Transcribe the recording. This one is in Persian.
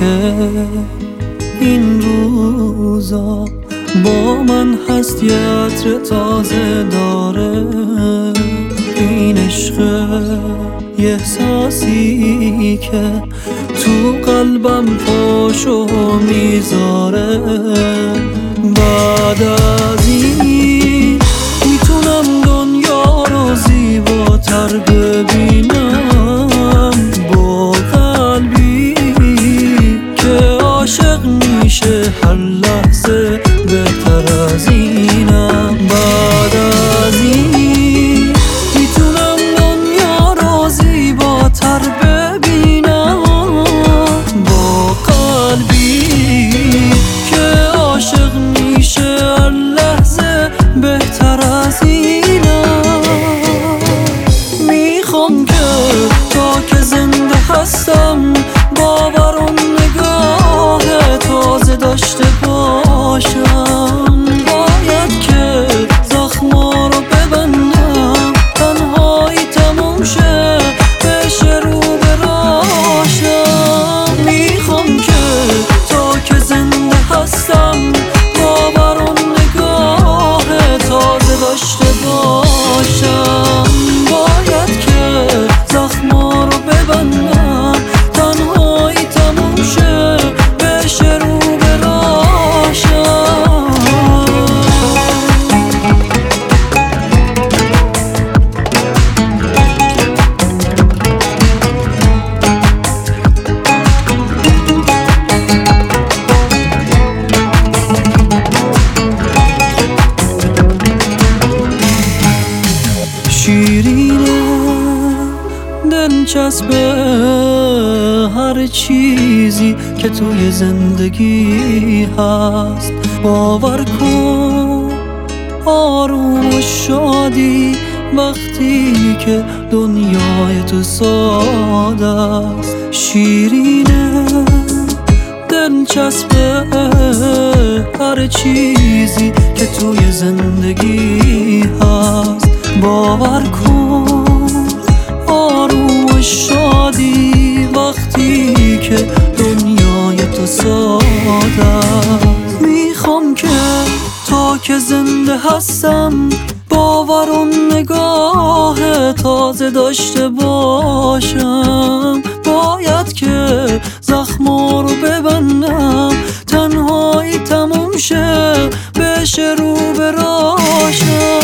که این روزا با من هست، یه عطر تازه داره. این عشق یه احساسی که تو قلبم پاشو میذاره. بعد از این میتونم دنیا رو زیباتر ببینم، با قلبی که عاشق میشه هر لحظه بهتر از اینم. بعد از این میتونم دنیا رو زیباتر ببینم، با قلبی که عاشق میشه هر لحظه بهتر از اینم. میخوام که تا که زنده هستم باور و نگاه تازه داشته باشم. باید که زخما رو ببندم، تنهایی تموم شه بشه رو براشم. میخوام که تا که زنده هستم باور و نگاه تازه داشته باشم. باید که زخما رو ببندم، تنهایی تموم شه بشه رو براشم. شیرینه دلچسبه هر چیزی که توی زندگی هست. باور کن آروم و شادی وقتی که دنیای تو ساده است. شیرینه دلچسبه هر چیزی که توی زندگی هست. باور کن آروم و شادی وقتی که دنیای تو ساده است. میخوام که تا که زنده هستم باور و نگاه تازه داشته باشم. باید که زخما رو ببندم، تنهایی تموم شه بشه رو براشم.